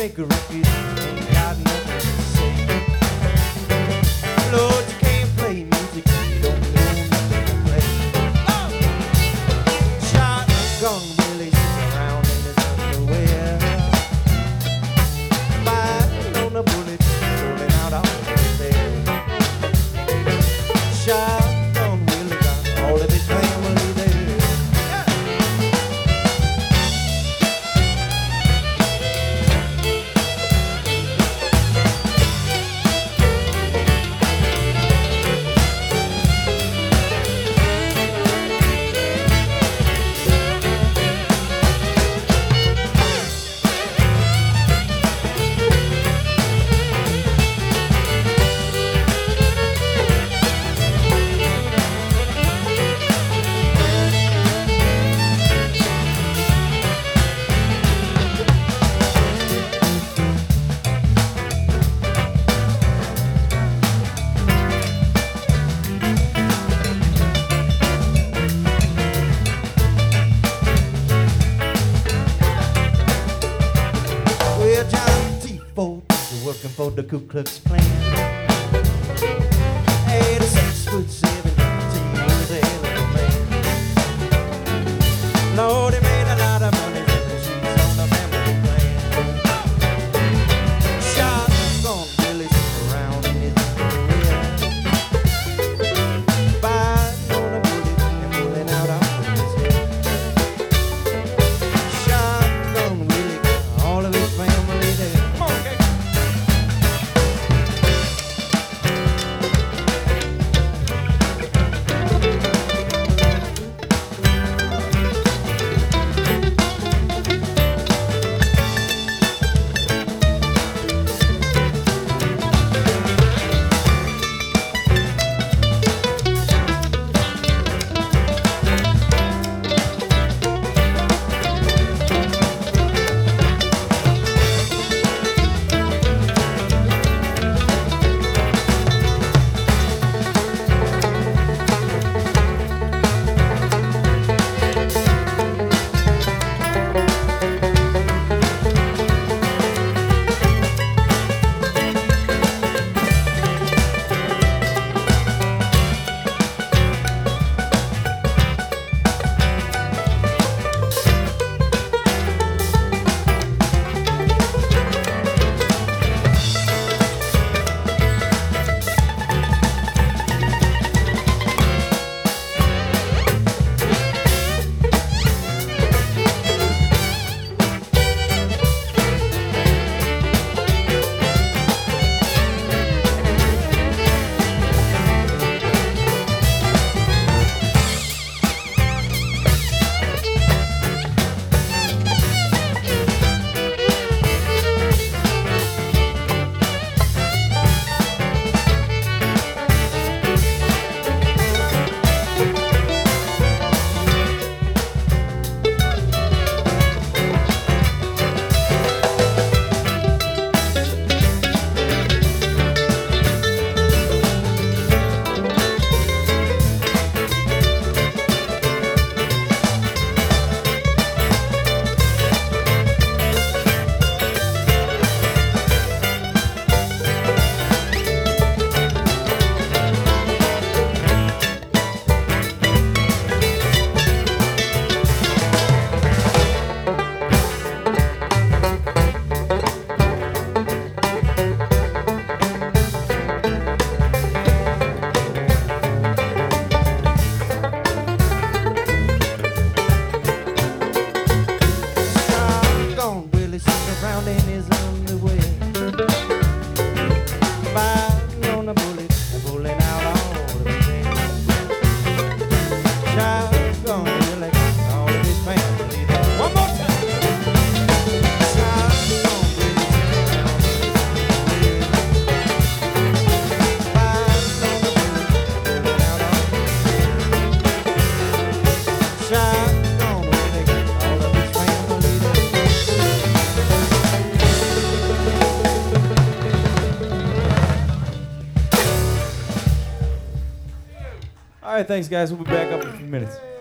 make a record, ain't got nothing to say. Lord, you can't play music, you don't know nothing to play. Shotgun Willie sits around in his underwear, biting on a bullet, rolling out all of his hair. Shotgun Willie got all of his family there. Well, John T. Ford was working for the Ku Klux Klan. 6'7", he was a hell of a man. Lord, he made a lot of money selling sheets on the family plan. Shotgun Willie sits around in his underwear, biting on a bullet and pulling out all of his hair. Shotgun Willie got all of his family there. Come on, okay. All right, thanks, guys. We'll be back up in a few minutes.